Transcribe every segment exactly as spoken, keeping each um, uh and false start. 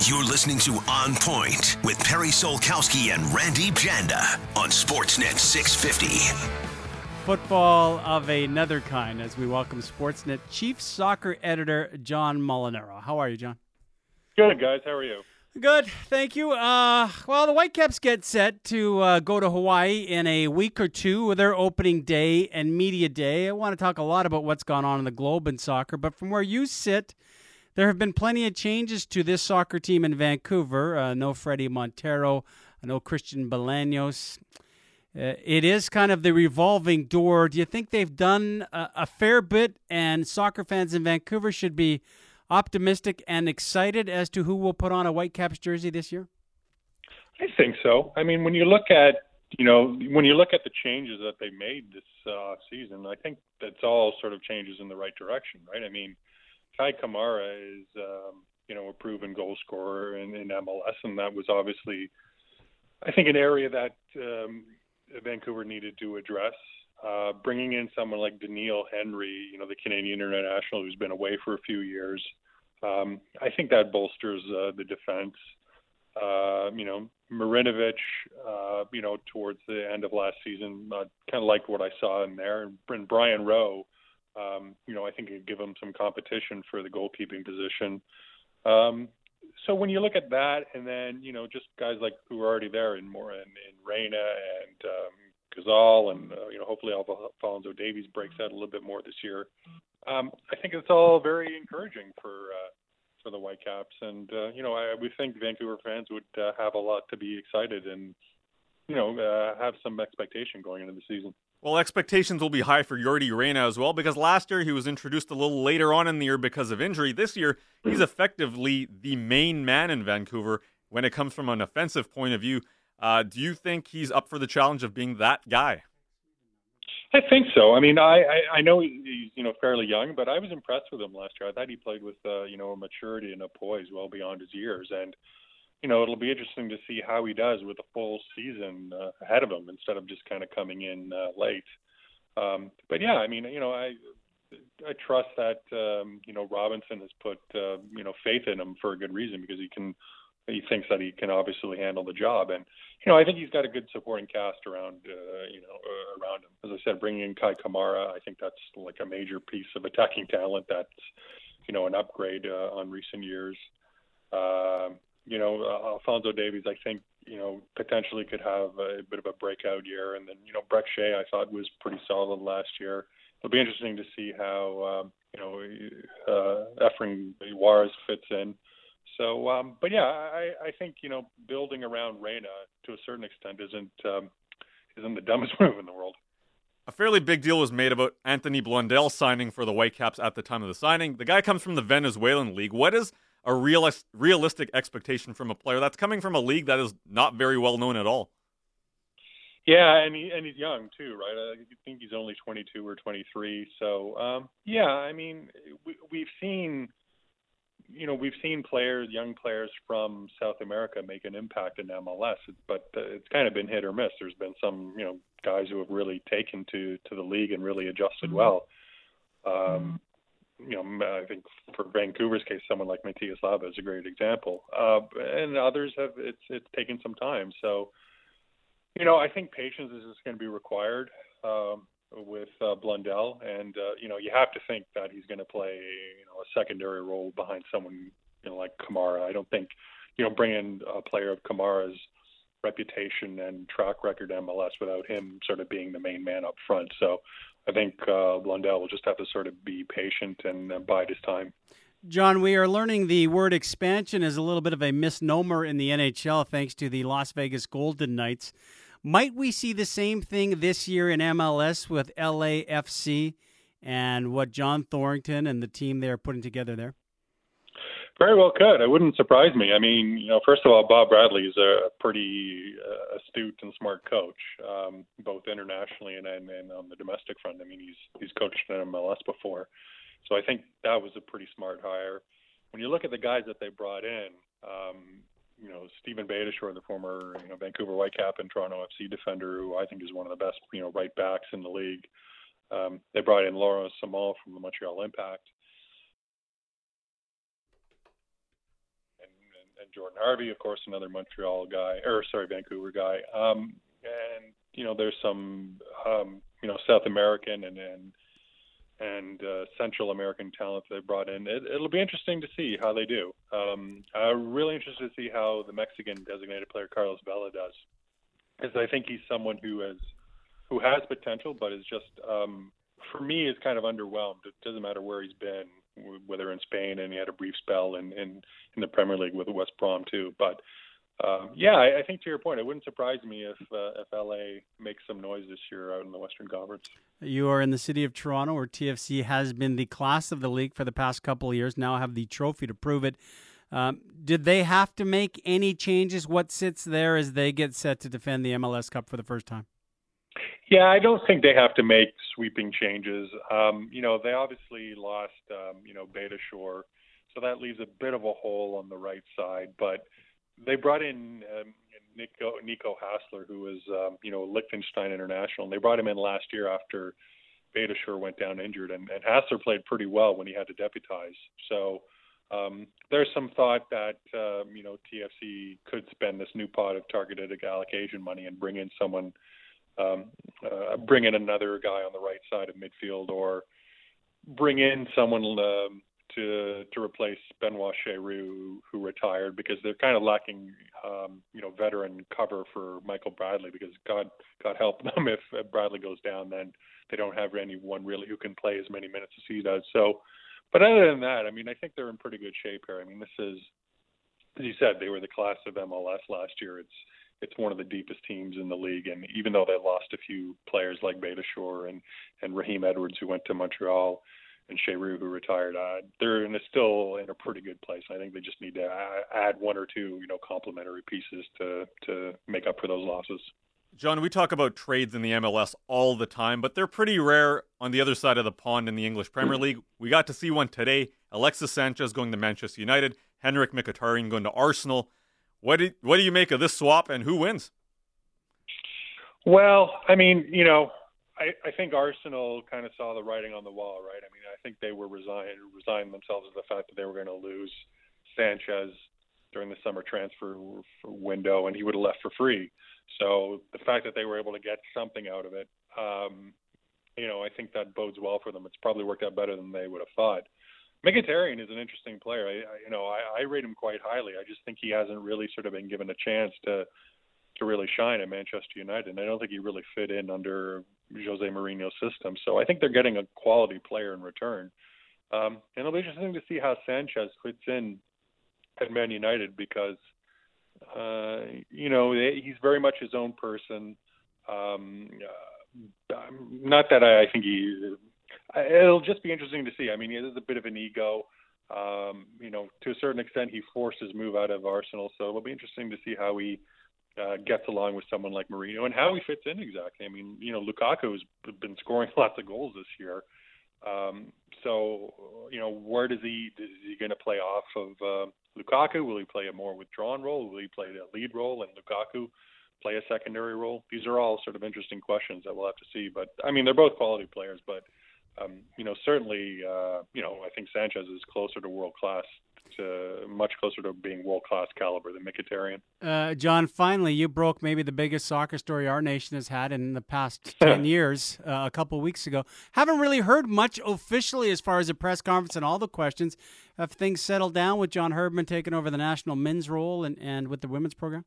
You're listening to On Point with Perry Solkowski and Randy Janda on Sportsnet six fifty. Football of another kind as we welcome Sportsnet Chief Soccer Editor John Molinaro. How are you, John? Good, guys. How are you? Good, thank you. Uh, well, the Whitecaps get set to uh, go to Hawaii in a week or two with their opening day and media day. I want to talk a lot about what's gone on in the globe in soccer, but from where you sit, there have been plenty of changes to this soccer team in Vancouver. Uh, no Freddie Montero, no Christian Bolaños. Uh, it is kind of the revolving door. Do you think they've done a, a fair bit, and soccer fans in Vancouver should be optimistic and excited as to who will put on a Whitecaps jersey this year? I think so. I mean, when you look at, you know, when you look at the changes that they made this uh, season, I think that's all sort of changes in the right direction, right? I mean, Kai Kamara is, um, you know, a proven goal scorer in, in M L S, and that was obviously, I think, an area that um, Vancouver needed to address. Uh, bringing in someone like Daniil Henry, you know, the Canadian international who's been away for a few years, um, I think that bolsters uh, the defense. Uh, you know, Marinovic, uh, you know, towards the end of last season, uh, kind of liked what I saw in there. And Brian Rowe, um, you know, I think it'd give him some competition for the goalkeeping position. Um, so when you look at that, and then, you know, just guys like who are already there in more in, in Reyna and um, Gazal, and uh, you know, hopefully Alphonso Davies breaks out a little bit more this year. Um, I think it's all very encouraging for uh, for the Whitecaps, and uh, you know, I we think Vancouver fans would uh, have a lot to be excited and you know uh, have some expectation going into the season. Well, expectations will be high for Yordi Reyna as well, because last year he was introduced a little later on in the year because of injury. This year, he's effectively the main man in Vancouver when it comes from an offensive point of view. Uh, do you think he's up for the challenge of being that guy? I think so. I mean, I, I, I know he's, you know, fairly young, but I was impressed with him last year. I thought he played with, uh, you know, a maturity and a poise well beyond his years. And, you know, it'll be interesting to see how he does with a full season uh, ahead of him instead of just kind of coming in uh, late. Um, but, yeah, I mean, you know, I I trust that, um, you know, Robinson has put, uh, you know, faith in him for a good reason, because he can – he thinks that he can obviously handle the job. And, you know, I think he's got a good supporting cast around, uh, you know, uh, around him. As I said, bringing in Kai Kamara, I think that's like a major piece of attacking talent. That's, you know, an upgrade uh, on recent years. Uh, you know, uh, Alphonso Davies, I think, you know, potentially could have a bit of a breakout year. And then, you know, Brek Shea, I thought was pretty solid last year. It'll be interesting to see how, um, you know, uh, Efrain Juarez fits in. So, um, but yeah, I, I think, you know, building around Reyna to a certain extent isn't um, isn't the dumbest move in the world. A fairly big deal was made about Anthony Blondell signing for the Whitecaps at the time of the signing. The guy comes from the Venezuelan league. What is a realist, realistic expectation from a player that's coming from a league that is not very well known at all? Yeah, and he and he's young too, right? I think he's only twenty-two or twenty-three. So, um, yeah, I mean, we, we've seen. You know, we've seen players, young players from South America make an impact in M L S, but uh, it's kind of been hit or miss. There's been some, you know, guys who have really taken to, to the league and really adjusted well. Um, you know, I think for Vancouver's case, someone like Matias Lava is a great example. Uh, and others have, it's, it's taken some time. So, you know, I think patience is just going to be required. Um, with uh, Blondell, and uh, you know, you have to think that he's going to play, you know, a secondary role behind someone, you know, like Kamara. I don't think, you know, bringing a player of Kamara's reputation and track record M L S without him sort of being the main man up front. So I think uh, Blondell will just have to sort of be patient and uh, bide his time. John, we are learning the word expansion is a little bit of a misnomer in the N H L thanks to the Las Vegas Golden Knights. Might we see the same thing this year in M L S with L A F C and what John Thornton and the team they are putting together there? Very well could. It wouldn't surprise me. I mean, you know, first of all, Bob Bradley is a pretty uh, astute and smart coach, um, both internationally and, and, and on the domestic front. I mean, he's he's coached in M L S before. So I think that was a pretty smart hire. When you look at the guys that they brought in, um, you know, Stephen Beitashour, the former, you know, Vancouver Whitecap and Toronto F C defender, who I think is one of the best, you know, right backs in the league. Um, they brought in Laurent Simon from the Montreal Impact. And, and Jordan Harvey, of course, another Montreal guy, or sorry, Vancouver guy. Um, and, you know, there's some, um, you know, South American and and, and uh, Central American talent they brought in. It, it'll be interesting to see how they do. Um, I'm really interested to see how the Mexican designated player Carlos Vela does, because I think he's someone who has who has potential, but is just, um, for me, is kind of underwhelmed. It doesn't matter where he's been, whether in Spain, and he had a brief spell in, in, in the Premier League with West Brom too. But um, yeah, I, I think to your point, it wouldn't surprise me if uh, if L A makes some noise this year out in the Western Conference. You are in the city of Toronto, where T F C has been the class of the league for the past couple of years. Now have the trophy to prove it. Um, did they have to make any changes? What sits there as they get set to defend the M L S Cup for the first time? Yeah, I don't think they have to make sweeping changes. Um, you know, they obviously lost, um, you know, Beta Shore, so that leaves a bit of a hole on the right side. But they brought in um, Nico, Nico Hassler, who was, um, you know, Liechtenstein international, and they brought him in last year after Beta Shore went down injured, and, and Hassler played pretty well when he had to deputize. So um, there's some thought that, um, you know, T F C could spend this new pot of targeted allocation money and bring in someone Um, uh, bring in another guy on the right side of midfield, or bring in someone um, to to replace Benoit Cheroux, who, who retired, because they're kind of lacking, um, you know, veteran cover for Michael Bradley. Because God God help them if, if Bradley goes down, then they don't have anyone really who can play as many minutes as he does. So, but other than that, I mean, I think they're in pretty good shape here. I mean, this is, as you said, they were the class of M L S last year. It's It's one of the deepest teams in the league, and even though they lost a few players like Beta Shore and, and Raheem Edwards, who went to Montreal, and Cheroux, who retired, uh, they're in a, still in a pretty good place. I think they just need to add one or two, you know, complementary pieces to to make up for those losses. John, we talk about trades in the M L S all the time, but they're pretty rare on the other side of the pond in the English Premier League. We got to see one today. Alexis Sanchez going to Manchester United, Henrik Mkhitaryan going to Arsenal. What do, what do you make of this swap, and who wins? Well, I mean, you know, I, I think Arsenal kind of saw the writing on the wall, right? I mean, I think they were resigned, resigned themselves to the fact that they were going to lose Sanchez during the summer transfer window, and he would have left for free. So the fact that they were able to get something out of it, um, you know, I think that bodes well for them. It's probably worked out better than they would have thought. Mkhitaryan is an interesting player. I, I you know, I, I rate him quite highly. I just think he hasn't really sort of been given a chance to to really shine at Manchester United, and I don't think he really fit in under Jose Mourinho's system. So I think they're getting a quality player in return. Um, and it'll be interesting to see how Sanchez fits in at Man United, because uh, you know, he's very much his own person. Um, uh, not that I, I think he. It'll just be interesting to see. I mean, he has a bit of an ego. Um, you know, to a certain extent, he forced his move out of Arsenal. So it'll be interesting to see how he uh, gets along with someone like Mourinho and how he fits in exactly. I mean, you know, Lukaku has been scoring lots of goals this year. Um, so, you know, where does he, is he going to play off of uh, Lukaku? Will he play a more withdrawn role? Will he play a lead role and Lukaku play a secondary role? These are all sort of interesting questions that we'll have to see. But, I mean, they're both quality players, but Um, you know, certainly, uh, you know, I think Sanchez is closer to world-class, to much closer to being world-class caliber than Mkhitaryan. Uh, John, finally, you broke maybe the biggest soccer story our nation has had in the past ten years uh, a couple of weeks ago. Haven't really heard much officially as far as the press conference and all the questions. Have things settled down with John Herdman taking over the national men's role and, and with the women's program?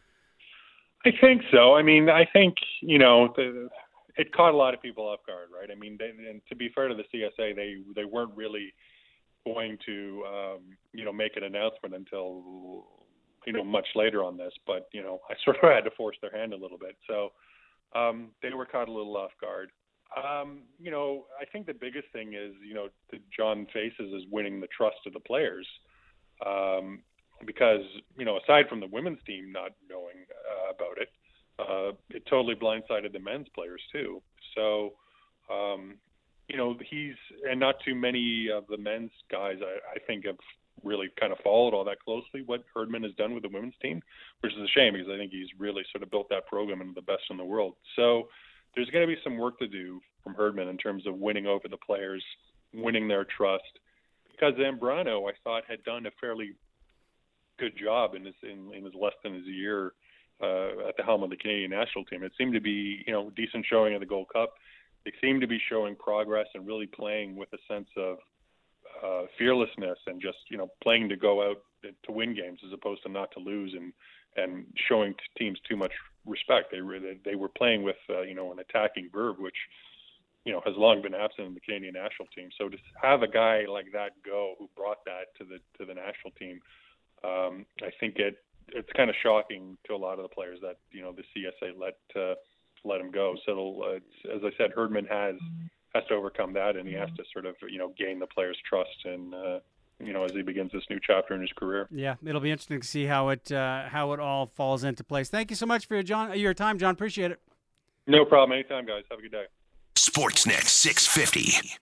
I think so. I mean, I think, you know, the it caught a lot of people off guard, right? I mean, they, and to be fair to the C S A, they they weren't really going to, um, you know, make an announcement until, you know, much later on this. But, you know, I sort of had to force their hand a little bit. So um, they were caught a little off guard. Um, you know, I think the biggest thing is, you know, that John faces is winning the trust of the players. Um, because, you know, aside from the women's team not knowing uh, about it, Uh, it totally blindsided the men's players too. So, um, you know, he's, and not too many of the men's guys, I, I think, have really kind of followed all that closely what Herdman has done with the women's team, which is a shame because I think he's really sort of built that program into the best in the world. So there's going to be some work to do from Herdman in terms of winning over the players, winning their trust, because Zambrano, I thought, had done a fairly good job in his in, in his less than his year uh, at the helm of the Canadian national team. It seemed to be, you know, decent showing at the Gold Cup. They seem to be showing progress and really playing with a sense of uh, fearlessness and just, you know, playing to go out to win games as opposed to not to lose, and and showing t- teams too much respect. They were they were playing with uh, you know, an attacking verve, which, you know, has long been absent in the Canadian national team. So to have a guy like that go, who brought that to the to the national team, um, I think it it's kind of shocking to a lot of the players that, you know, the C S A let uh, let him go. So it'll, uh, it's, as I said, Herdman has has to overcome that, and he has to sort of, you know, gain the players' trust, and uh, you know, as he begins this new chapter in his career. Yeah, it'll be interesting to see how it uh, how it all falls into place. Thank you so much for your John your time, John. Appreciate it. No problem. Anytime, guys. Have a good day. Sportsnet six fifty.